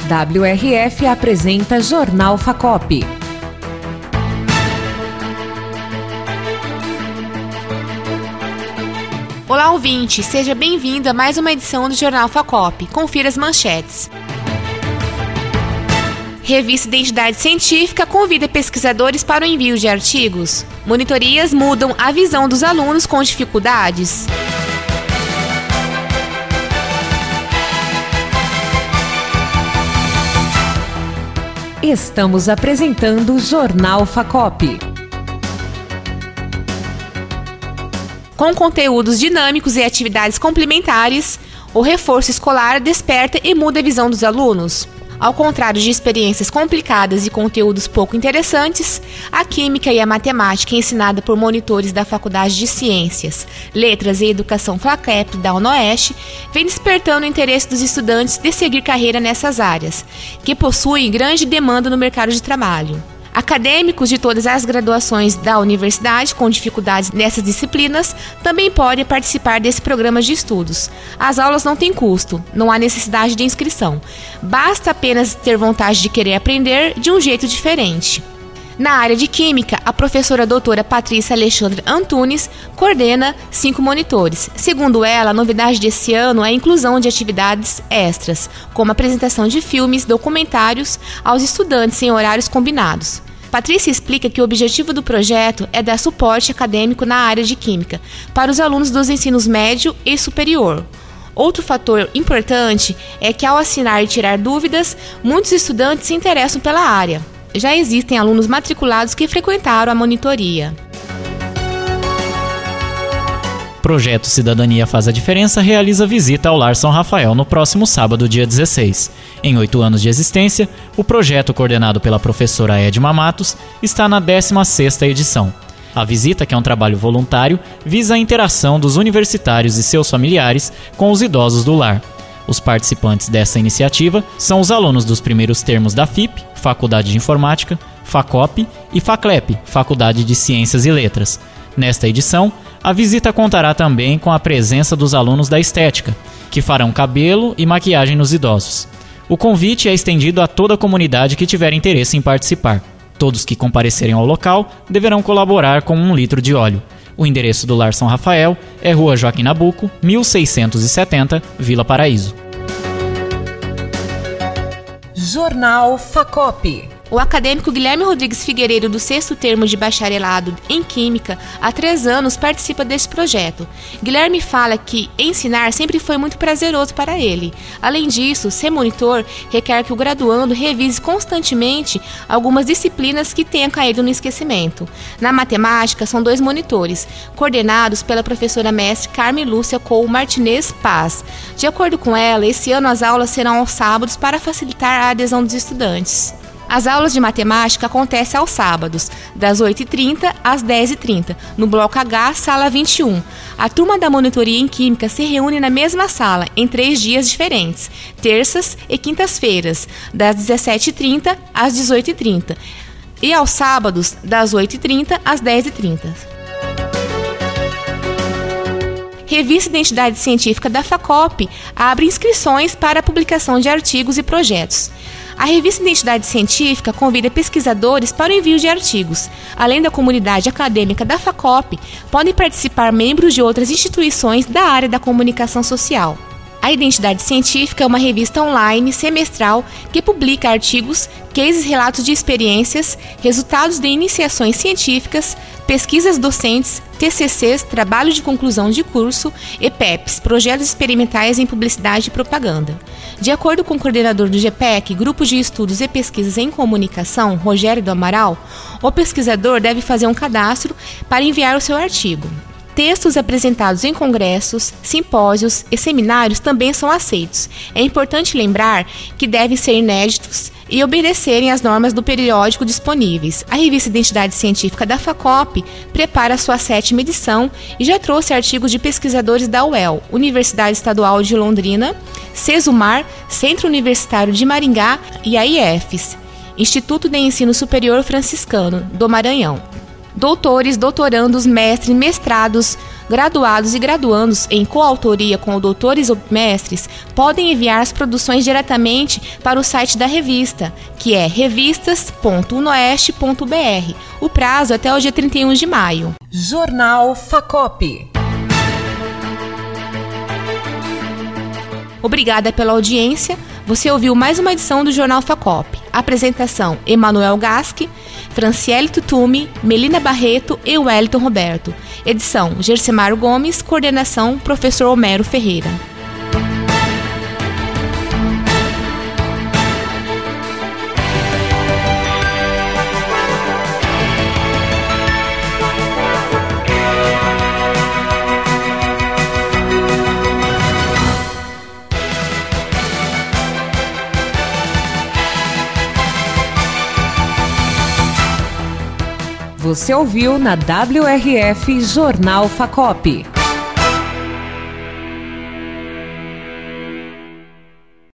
WRF apresenta Jornal Facop. Olá, ouvinte! Seja bem-vindo a mais uma edição do Jornal Facop. Confira as manchetes. Revista Identidade Científica convida pesquisadores para o envio de artigos. Monitorias mudam a visão dos alunos com dificuldades. Estamos apresentando o Jornal Facop. Com conteúdos dinâmicos e atividades complementares, o reforço escolar desperta e muda a visão dos alunos. Ao contrário de experiências complicadas e conteúdos pouco interessantes, a química e a matemática ensinada por monitores da Faculdade de Ciências, Letras e Educação FACEP da UNOeste vem despertando o interesse dos estudantes de seguir carreira nessas áreas, que possuem grande demanda no mercado de trabalho. Acadêmicos de todas as graduações da universidade com dificuldades nessas disciplinas também podem participar desse programa de estudos. As aulas não têm custo, não há necessidade de inscrição. Basta apenas ter vontade de querer aprender de um jeito diferente. Na área de Química, a professora doutora Patrícia Alexandre Antunes coordena 5 monitores. Segundo ela, a novidade desse ano é a inclusão de atividades extras, como a apresentação de filmes, documentários aos estudantes em horários combinados. Patrícia explica que o objetivo do projeto é dar suporte acadêmico na área de Química para os alunos dos ensinos médio e superior. Outro fator importante é que, ao assinar e tirar dúvidas, muitos estudantes se interessam pela área. Já existem alunos matriculados que frequentaram a monitoria. Projeto Cidadania Faz a Diferença realiza visita ao Lar São Rafael no próximo sábado, dia 16. Em 8 anos de existência, o projeto, coordenado pela professora Edma Matos, está na 16ª edição. A visita, que é um trabalho voluntário, visa a interação dos universitários e seus familiares com os idosos do lar. Os participantes dessa iniciativa são os alunos dos primeiros termos da FIP, Faculdade de Informática, FACOP e FACLEP, Faculdade de Ciências e Letras. Nesta edição, a visita contará também com a presença dos alunos da Estética, que farão cabelo e maquiagem nos idosos. O convite é estendido a toda a comunidade que tiver interesse em participar. Todos que comparecerem ao local deverão colaborar com 1 litro de óleo. O endereço do Lar São Rafael é Rua Joaquim Nabuco, 1670, Vila Paraíso. Jornal Facop. O acadêmico Guilherme Rodrigues Figueiredo, do 6º termo de bacharelado em Química, há 3 anos participa desse projeto. Guilherme fala que ensinar sempre foi muito prazeroso para ele. Além disso, ser monitor requer que o graduando revise constantemente algumas disciplinas que tenham caído no esquecimento. Na matemática, são 2 monitores, coordenados pela professora mestre Carmen Lúcia Couto Martinez Paz. De acordo com ela, esse ano as aulas serão aos sábados para facilitar a adesão dos estudantes. As aulas de matemática acontecem aos sábados, das 8h30 às 10h30, no Bloco H, Sala 21. A turma da monitoria em Química se reúne na mesma sala, em 3 dias diferentes, terças e quintas-feiras, das 17h30 às 18h30, e aos sábados, das 8h30 às 10h30. Revista Identidade Científica da FACOP abre inscrições para a publicação de artigos e projetos. A revista Identidade Científica convida pesquisadores para o envio de artigos. Além da comunidade acadêmica da FACOP, podem participar membros de outras instituições da área da comunicação social. A Identidade Científica é uma revista online semestral que publica artigos, cases, relatos de experiências, resultados de iniciações científicas, pesquisas docentes, TCCs, trabalho de conclusão de curso, EPEPs, projetos experimentais em publicidade e propaganda. De acordo com o coordenador do GPEC, Grupo de Estudos e Pesquisas em Comunicação, Rogério do Amaral, o pesquisador deve fazer um cadastro para enviar o seu artigo. Textos apresentados em congressos, simpósios e seminários também são aceitos. É importante lembrar que devem ser inéditos e obedecerem às normas do periódico disponíveis. A revista Identidade Científica da FACOP prepara a sua 7ª edição e já trouxe artigos de pesquisadores da UEL, Universidade Estadual de Londrina, Cesumar, Centro Universitário de Maringá e a IEFES, Instituto de Ensino Superior Franciscano, do Maranhão. Doutores, doutorandos, mestres, mestrados, graduados e graduandos em coautoria com doutores ou mestres podem enviar as produções diretamente para o site da revista, que é revistas.unoeste.br. O prazo é até o dia 31 de maio. Jornal Facop. Obrigada pela audiência. Você ouviu mais uma edição do Jornal Facop. Apresentação: Emanuel Gasque, Franciele Tutumi, Melina Barreto e Wellington Roberto. Edição: Gersemar Gomes. Coordenação: Professor Homero Ferreira. Você ouviu na WRF Jornal Facop.